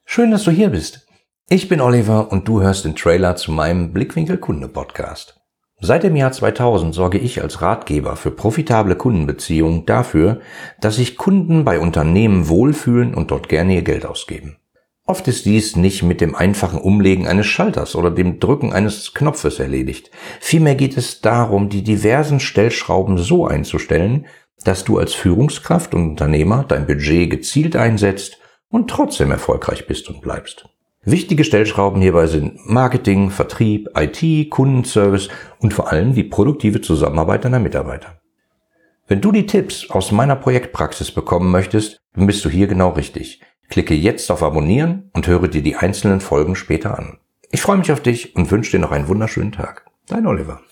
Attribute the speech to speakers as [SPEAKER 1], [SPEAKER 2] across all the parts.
[SPEAKER 1] Schön, dass du hier bist. Ich bin Oliver und du hörst den Trailer zu meinem Blickwinkel Kunde Podcast. Seit dem Jahr 2000 sorge ich als Ratgeber für profitable Kundenbeziehungen dafür, dass sich Kunden bei Unternehmen wohlfühlen und dort gerne ihr Geld ausgeben. Oft ist dies nicht mit dem einfachen Umlegen eines Schalters oder dem Drücken eines Knopfes erledigt. Vielmehr geht es darum, die diversen Stellschrauben so einzustellen, dass du als Führungskraft und Unternehmer dein Budget gezielt einsetzt und trotzdem erfolgreich bist und bleibst. Wichtige Stellschrauben hierbei sind Marketing, Vertrieb, IT, Kundenservice und vor allem die produktive Zusammenarbeit deiner Mitarbeiter. Wenn du die Tipps aus meiner Projektpraxis bekommen möchtest, dann bist du hier genau richtig. Klicke jetzt auf Abonnieren und höre dir die einzelnen Folgen später an. Ich freue mich auf dich und wünsche dir noch einen wunderschönen Tag. Dein Oliver.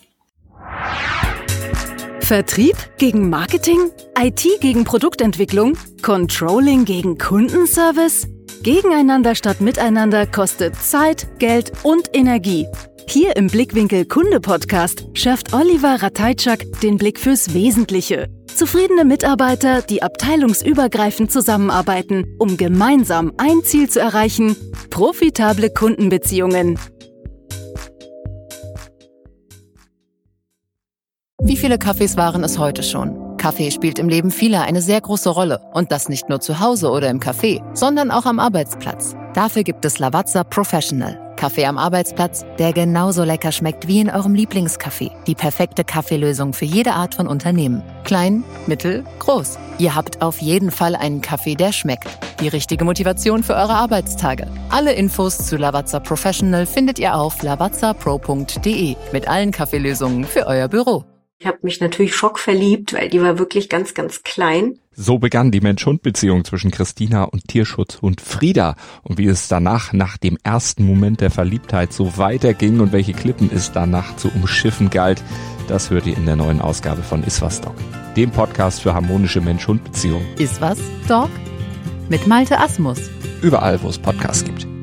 [SPEAKER 2] Vertrieb gegen Marketing? IT gegen Produktentwicklung? Controlling gegen Kundenservice? Gegeneinander statt miteinander kostet Zeit, Geld und Energie. Hier im Blickwinkel Kunde Podcast schärft Oliver Ratajczak den Blick fürs Wesentliche. Zufriedene Mitarbeiter, die abteilungsübergreifend zusammenarbeiten, um gemeinsam ein Ziel zu erreichen: profitable Kundenbeziehungen.
[SPEAKER 3] Wie viele Kaffees waren es heute schon? Kaffee spielt im Leben vieler eine sehr große Rolle. Und das nicht nur zu Hause oder im Café, sondern auch am Arbeitsplatz. Dafür gibt es Lavazza Professional. Kaffee am Arbeitsplatz, der genauso lecker schmeckt wie in eurem Lieblingscafé. Die perfekte Kaffeelösung für jede Art von Unternehmen. Klein, mittel, groß. Ihr habt auf jeden Fall einen Kaffee, der schmeckt. Die richtige Motivation für eure Arbeitstage. Alle Infos zu Lavazza Professional findet ihr auf lavazzapro.de mit allen Kaffeelösungen für euer Büro.
[SPEAKER 4] Ich habe mich natürlich schockverliebt, weil die war wirklich ganz, ganz klein.
[SPEAKER 5] So begann die Mensch-Hund-Beziehung zwischen Christina und Tierschutzhund Frieda. Und wie es danach, nach dem ersten Moment der Verliebtheit, so weiterging und welche Klippen es danach zu umschiffen galt, das hört ihr in der neuen Ausgabe von Iswas Dog, dem Podcast für harmonische Mensch-Hund-Beziehungen.
[SPEAKER 3] Iswas Dog? Mit Malte Asmus.
[SPEAKER 5] Überall, wo es Podcasts gibt.